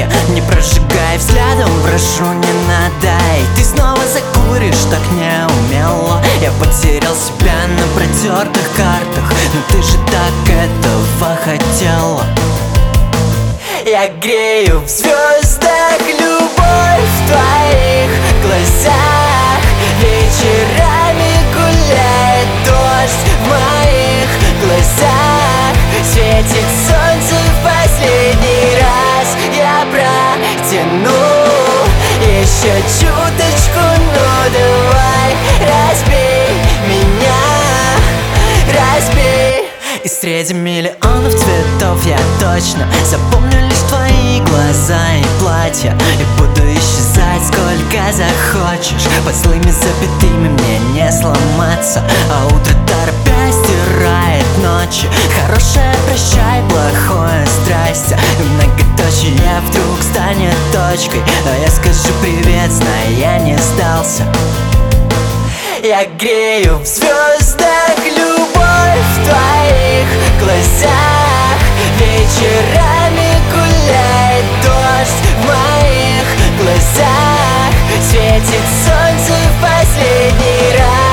парке. Не прожигай взглядом, прошу, не надай. Ты снова закуришь так неумело. Я потерял себя на протертых картах, но ты же так этого хотела. Я грею в звездах любовь в твоих глазах. Вечерами гуляет дождь в моих глазах. Светит солнце в последний раз. Я протяну еще чуточку, ну давай разбей меня, разбей. И среди миллионов цветов я точно запомню лишь твои глаза и платья. И буду исчезать сколько захочешь. Под злыми запятыми мне не сломаться. А утро торопясь стирает ночи. Хорошее прощай, плохое здрасте. И многоточие вдруг станет точкой. А я скажу привет, зная, я не сдался. Я грею в звездах любовь в твоих глазах. Вечерами гуляет дождь в моих глазах. Светит солнце в последний раз.